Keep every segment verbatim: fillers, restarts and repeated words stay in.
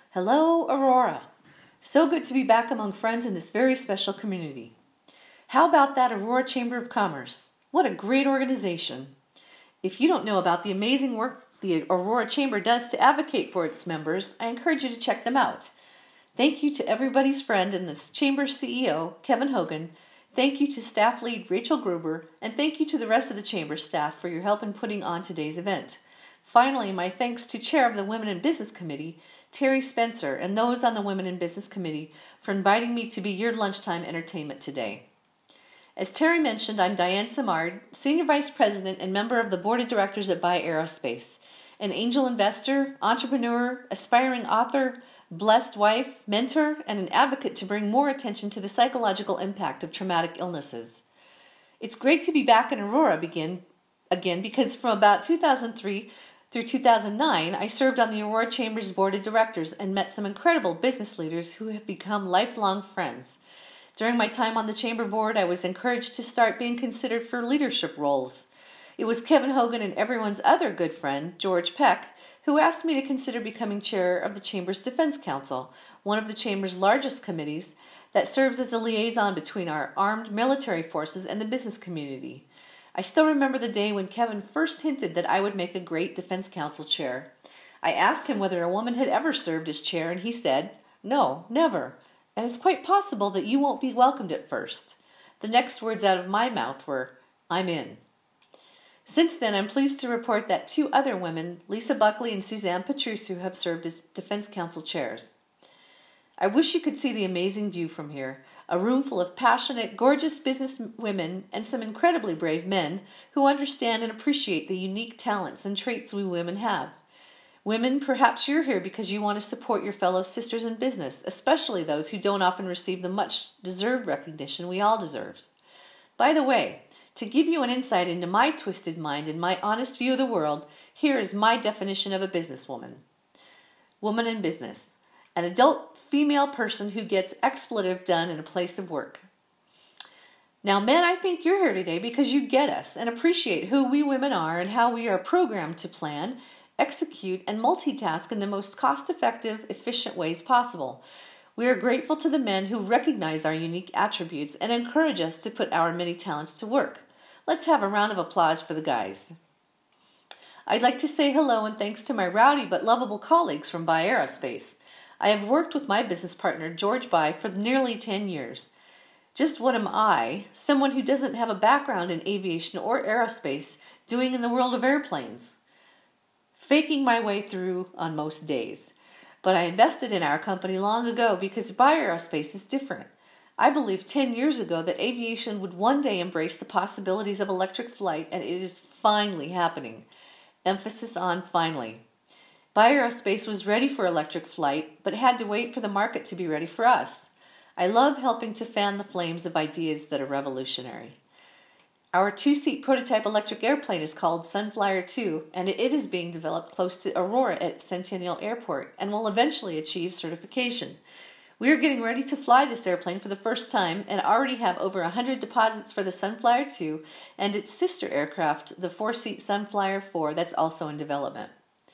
Hello, Aurora. So good to be back among friends in this very special community. How about that Aurora Chamber of Commerce? What a great organization. If you don't know about the amazing work the Aurora Chamber does to advocate for its members, I encourage you to check them out. Thank you to everybody's friend and the Chamber's C E O, Kevin Hogan. Thank you to staff lead Rachel Gruber, and thank you to the rest of the Chamber staff for your help in putting on today's event. Finally, my thanks to Chair of the Women in Business Committee, Terry Spencer, and those on the Women in Business Committee for inviting me to be your lunchtime entertainment today. As Terry mentioned, I'm Diane Simard, Senior Vice President and member of the Board of Directors at Buy Aerospace, an angel investor, entrepreneur, aspiring author, blessed wife, mentor, and an advocate to bring more attention to the psychological impact of traumatic illnesses. It's great to be back in Aurora begin, again because from about two thousand three through two thousand nine, I served on the Aurora Chamber's Board of Directors and met some incredible business leaders who have become lifelong friends. During my time on the Chamber Board, I was encouraged to start being considered for leadership roles. It was Kevin Hogan and everyone's other good friend, George Peck, who asked me to consider becoming chair of the Chamber's Defense Council, one of the Chamber's largest committees that serves as a liaison between our armed military forces and the business community. I still remember the day when Kevin first hinted that I would make a great Defense Council chair. I asked him whether a woman had ever served as chair, and he said, "No, never. And it's quite possible that you won't be welcomed at first." The next words out of my mouth were, "I'm in." Since then, I'm pleased to report that two other women, Lisa Buckley and Suzanne Petrusu, have served as Defense Council chairs. I wish you could see the amazing view from here. A room full of passionate, gorgeous business women and some incredibly brave men who understand and appreciate the unique talents and traits we women have. Women, perhaps you're here because you want to support your fellow sisters in business, especially those who don't often receive the much-deserved recognition we all deserve. By the way, to give you an insight into my twisted mind and my honest view of the world, here is my definition of a businesswoman. Woman in business. An adult female person who gets expletive done in a place of work. Now, men, I think you're here today because you get us and appreciate who we women are and how we are programmed to plan, execute, and multitask in the most cost-effective, efficient ways possible. We are grateful to the men who recognize our unique attributes and encourage us to put our many talents to work. Let's have a round of applause for the guys. I'd like to say hello and thanks to my rowdy but lovable colleagues from Buy Aerospace. I have worked with my business partner, George Buy, for nearly ten years. Just what am I, someone who doesn't have a background in aviation or aerospace, doing in the world of airplanes? Faking my way through on most days. But I invested in our company long ago because Buy Aerospace is different. I believed ten years ago that aviation would one day embrace the possibilities of electric flight, and it is finally happening. Emphasis on finally. Buy Aerospace was ready for electric flight, but had to wait for the market to be ready for us. I love helping to fan the flames of ideas that are revolutionary. Our two-seat prototype electric airplane is called Sunflyer two, and it is being developed close to Aurora at Centennial Airport and will eventually achieve certification. We are getting ready to fly this airplane for the first time and already have over one hundred deposits for the Sunflyer two and its sister aircraft, the four-seat Sunflyer four, that's also in development.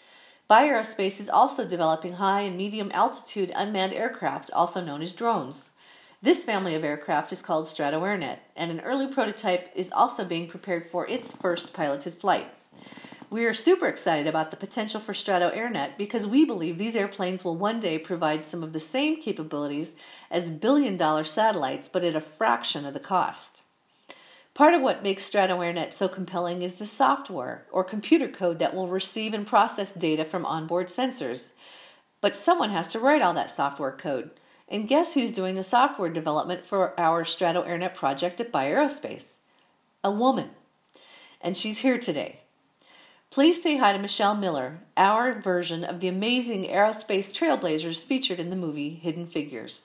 Buy Aerospace is also developing high and medium altitude unmanned aircraft, also known as drones. This family of aircraft is called Strato AirNet, and an early prototype is also being prepared for its first piloted flight. We are super excited about the potential for Strato AirNet because we believe these airplanes will one day provide some of the same capabilities as billion-dollar satellites, but at a fraction of the cost. Part of what makes Strato AirNet so compelling is the software or computer code that will receive and process data from onboard sensors. But someone has to write all that software code. And guess who's doing the software development for our Strato AirNet project at Buy Aerospace? A woman. And she's here today. Please say hi to Michelle Miller, our version of the amazing aerospace trailblazers featured in the movie Hidden Figures.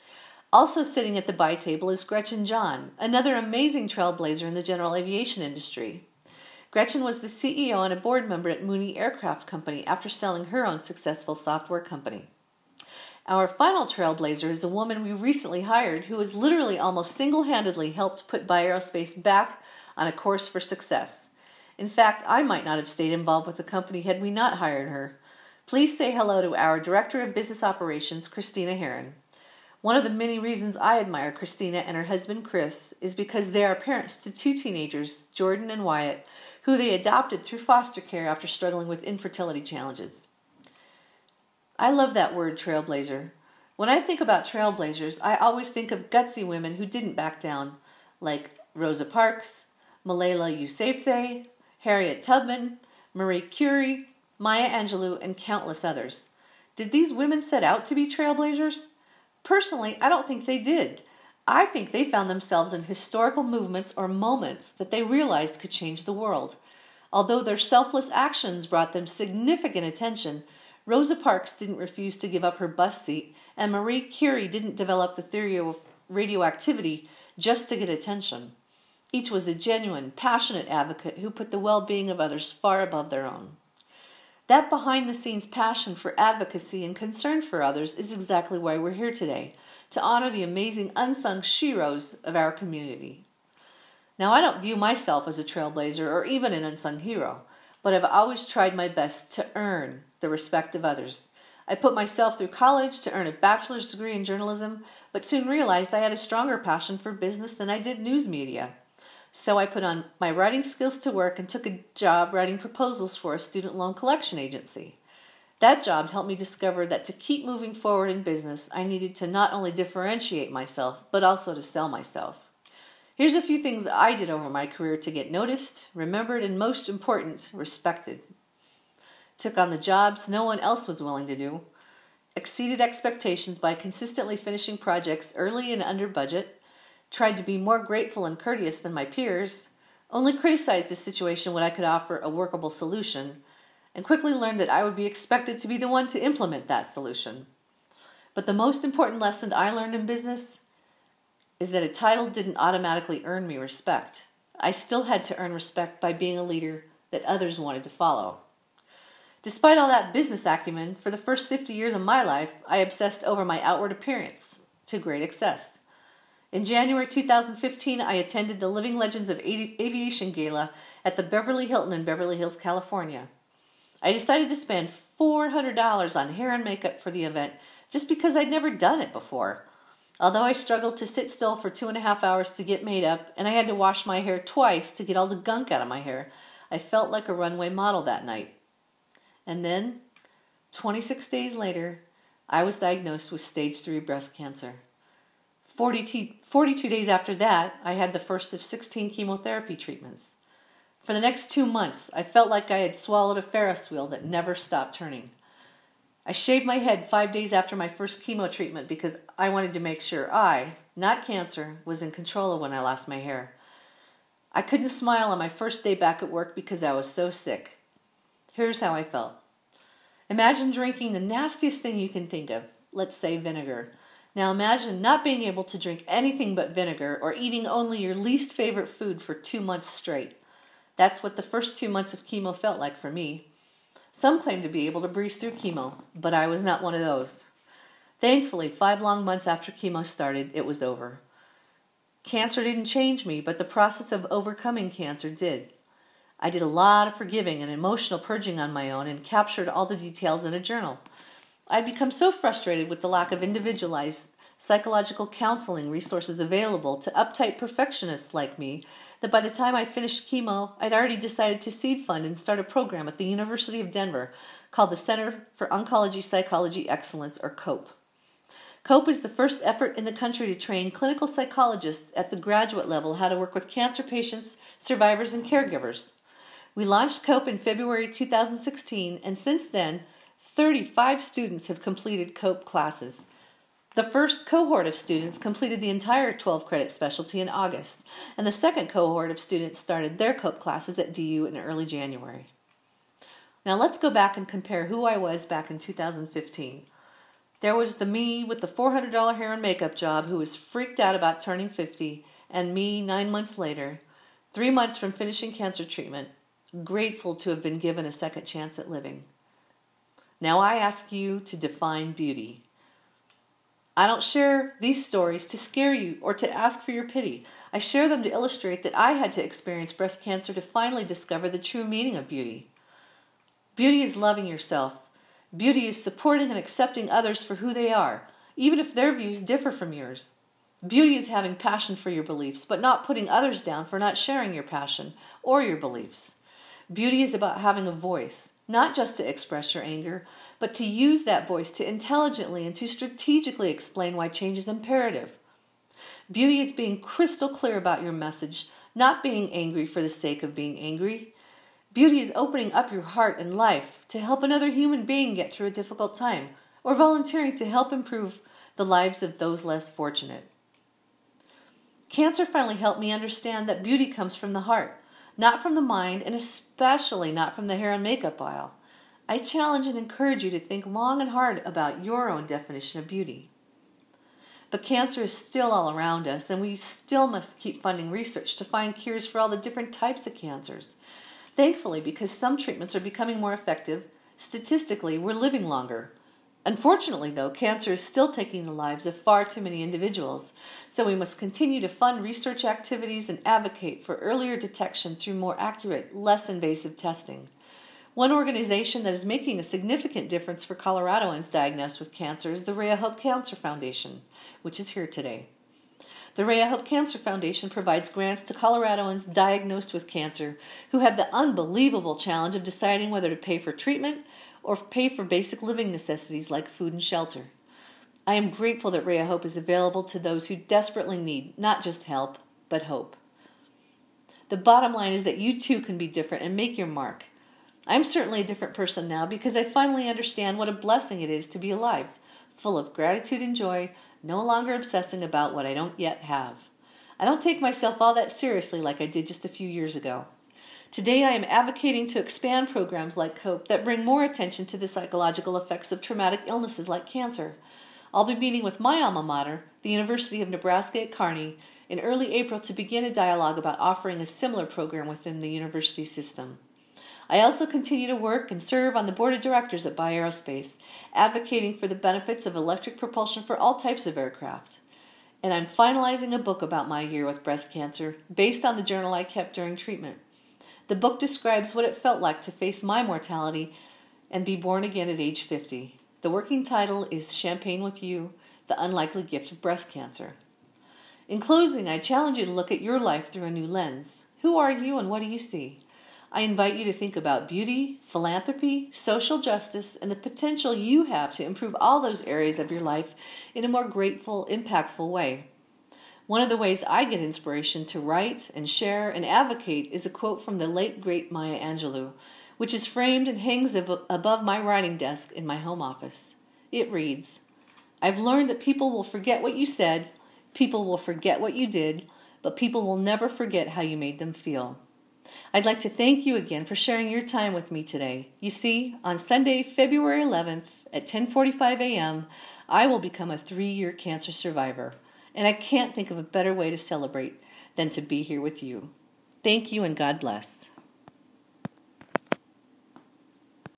Also sitting at the buy table is Gretchen John, another amazing trailblazer in the general aviation industry. Gretchen was the C E O and a board member at Mooney Aircraft Company after selling her own successful software company. Our final trailblazer is a woman we recently hired who has literally almost single-handedly helped put Buy Aerospace back on a course for success. In fact, I might not have stayed involved with the company had we not hired her. Please say hello to our Director of Business Operations, Christina Heron. One of the many reasons I admire Christina and her husband, Chris, is because they are parents to two teenagers, Jordan and Wyatt, who they adopted through foster care after struggling with infertility challenges. I love that word, trailblazer. When I think about trailblazers, I always think of gutsy women who didn't back down, like Rosa Parks, Malala Yousafzai, Harriet Tubman, Marie Curie, Maya Angelou, and countless others. Did these women set out to be trailblazers? Personally, I don't think they did. I think they found themselves in historical movements or moments that they realized could change the world. Although their selfless actions brought them significant attention, Rosa Parks didn't refuse to give up her bus seat, and Marie Curie didn't develop the theory of radioactivity just to get attention. Each was a genuine, passionate advocate who put the well-being of others far above their own. That behind-the-scenes passion for advocacy and concern for others is exactly why we're here today, to honor the amazing unsung sheroes of our community. Now, I don't view myself as a trailblazer or even an unsung hero, but I've always tried my best to earn the respect of others. I put myself through college to earn a bachelor's degree in journalism, but soon realized I had a stronger passion for business than I did news media. So I put on my writing skills to work and took a job writing proposals for a student loan collection agency. That job helped me discover that to keep moving forward in business, I needed to not only differentiate myself, but also to sell myself. Here's a few things I did over my career to get noticed, remembered, and most important, respected. Took on the jobs no one else was willing to do. Exceeded expectations by consistently finishing projects early and under budget. Tried to be more grateful and courteous than my peers, only criticized a situation when I could offer a workable solution, and quickly learned that I would be expected to be the one to implement that solution. But the most important lesson I learned in business is that a title didn't automatically earn me respect. I still had to earn respect by being a leader that others wanted to follow. Despite all that business acumen, for the first fifty years of my life, I obsessed over my outward appearance to great excess. In January two thousand fifteen, I attended the Living Legends of Aviation Gala at the Beverly Hilton in Beverly Hills, California. I decided to spend four hundred dollars on hair and makeup for the event just because I'd never done it before. Although I struggled to sit still for two and a half hours to get made up, and I had to wash my hair twice to get all the gunk out of my hair, I felt like a runway model that night. And then, twenty-six days later, I was diagnosed with stage three breast cancer. forty-two, forty-two days after that, I had the first of sixteen chemotherapy treatments. For the next two months, I felt like I had swallowed a Ferris wheel that never stopped turning. I shaved my head five days after my first chemo treatment because I wanted to make sure I, not cancer, was in control of when I lost my hair. I couldn't smile on my first day back at work because I was so sick. Here's how I felt. Imagine drinking the nastiest thing you can think of, let's say vinegar. Now imagine not being able to drink anything but vinegar or eating only your least favorite food for two months straight. That's what the first two months of chemo felt like for me. Some claim to be able to breeze through chemo, but I was not one of those. Thankfully, five long months after chemo started, it was over. Cancer didn't change me, but the process of overcoming cancer did. I did a lot of forgiving and emotional purging on my own and captured all the details in a journal. I'd become so frustrated with the lack of individualized psychological counseling resources available to uptight perfectionists like me that by the time I finished chemo, I'd already decided to seed fund and start a program at the University of Denver called the Center for Oncology Psychology Excellence, or COPE. COPE is the first effort in the country to train clinical psychologists at the graduate level how to work with cancer patients, survivors, and caregivers. We launched COPE in February two thousand sixteen, and since then, thirty-five students have completed COPE classes. The first cohort of students completed the entire twelve-credit specialty in August, and the second cohort of students started their COPE classes at D U in early January. Now let's go back and compare who I was back in two thousand fifteen. There was the me with the four hundred dollars hair and makeup job who was freaked out about turning fifty, and me nine months later, three months from finishing cancer treatment, grateful to have been given a second chance at living. Now I ask you to define beauty. I don't share these stories to scare you or to ask for your pity. I share them to illustrate that I had to experience breast cancer to finally discover the true meaning of beauty. Beauty is loving yourself. Beauty is supporting and accepting others for who they are, even if their views differ from yours. Beauty is having passion for your beliefs, but not putting others down for not sharing your passion or your beliefs. Beauty is about having a voice, not just to express your anger, but to use that voice to intelligently and to strategically explain why change is imperative. Beauty is being crystal clear about your message, not being angry for the sake of being angry. Beauty is opening up your heart and life to help another human being get through a difficult time, or volunteering to help improve the lives of those less fortunate. Cancer finally helped me understand that beauty comes from the heart, not from the mind, and especially not from the hair and makeup aisle. I challenge and encourage you to think long and hard about your own definition of beauty. But cancer is still all around us, and we still must keep funding research to find cures for all the different types of cancers. Thankfully, because some treatments are becoming more effective, statistically, we're living longer. Unfortunately, though, cancer is still taking the lives of far too many individuals, so we must continue to fund research activities and advocate for earlier detection through more accurate, less invasive testing. One organization that is making a significant difference for Coloradoans diagnosed with cancer is the Rhea Hope Cancer Foundation, which is here today. The Rhea Hope Cancer Foundation provides grants to Coloradoans diagnosed with cancer who have the unbelievable challenge of deciding whether to pay for treatment or pay for basic living necessities like food and shelter. I am grateful that Rhea Hope is available to those who desperately need not just help, but hope. The bottom line is that you too can be different and make your mark. I'm certainly a different person now because I finally understand what a blessing it is to be alive, full of gratitude and joy, no longer obsessing about what I don't yet have. I don't take myself all that seriously like I did just a few years ago. Today I am advocating to expand programs like HOPE that bring more attention to the psychological effects of traumatic illnesses like cancer. I'll be meeting with my alma mater, the University of Nebraska at Kearney, in early April to begin a dialogue about offering a similar program within the university system. I also continue to work and serve on the board of directors at BioAerospace, advocating for the benefits of electric propulsion for all types of aircraft. And I'm finalizing a book about my year with breast cancer based on the journal I kept during treatment. The book describes what it felt like to face my mortality and be born again at age fifty. The working title is Champagne with You, The Unlikely Gift of Breast Cancer. In closing, I challenge you to look at your life through a new lens. Who are you and what do you see? I invite you to think about beauty, philanthropy, social justice, and the potential you have to improve all those areas of your life in a more grateful, impactful way. One of the ways I get inspiration to write and share and advocate is a quote from the late, great Maya Angelou, which is framed and hangs ab- above my writing desk in my home office. It reads, "I've learned that people will forget what you said, people will forget what you did, but people will never forget how you made them feel." I'd like to thank you again for sharing your time with me today. You see, on Sunday, February eleventh at ten forty-five a.m., I will become a three-year cancer survivor. And I can't think of a better way to celebrate than to be here with you. Thank you and God bless.